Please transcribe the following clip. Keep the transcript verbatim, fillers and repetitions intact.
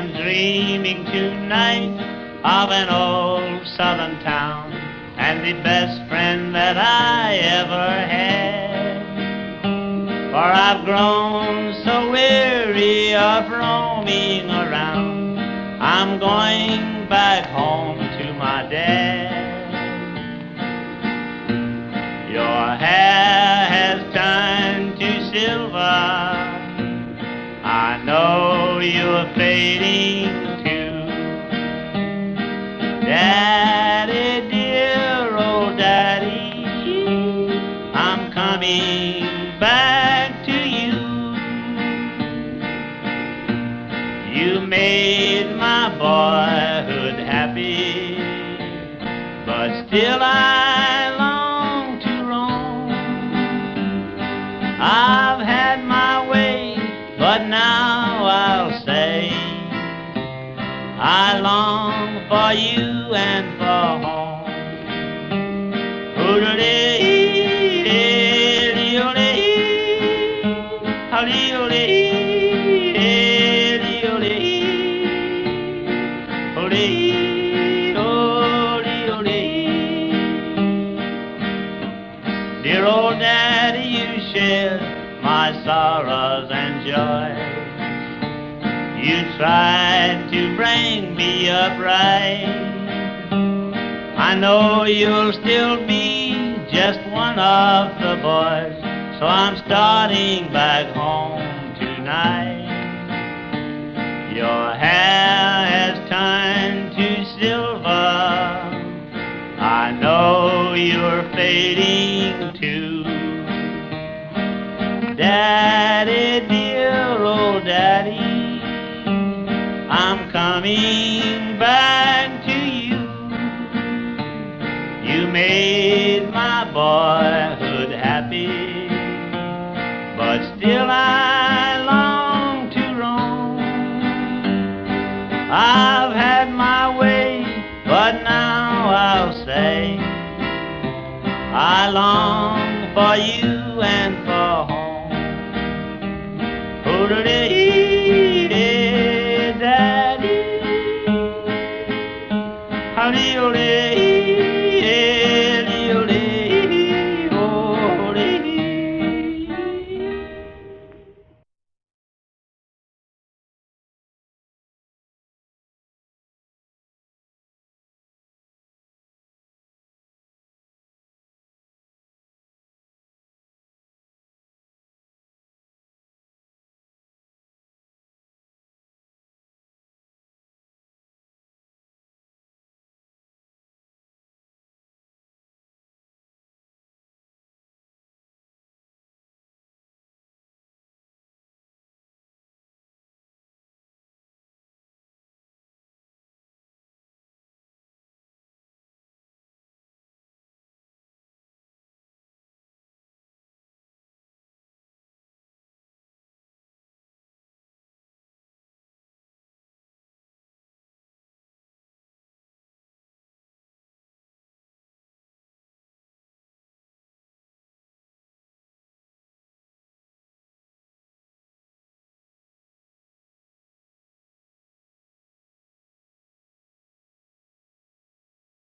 am dreaming tonight of an old southern town and the best friend that I ever had. For I've grown so weary of roaming around, I'm going back home to my dad. Your hair has turned to silver, I know you're fading too. Daddy, dear old daddy, I'm coming back to you. You made my boyhood happy, but still I long to roam. I've had my way, but now I'll say I long for you and for home. Dear old daddy, you shared my sorrows and joys. You tried to bring me up right. I know you'll still be just one of the boys, so I'm starting back home tonight. Your hair has turned to silver, I know you're fading too. Daddy, dear old daddy, I'm coming back to you. You made my boyhood happy, but still I long to roam. I've had my way, but now I'll say I long for you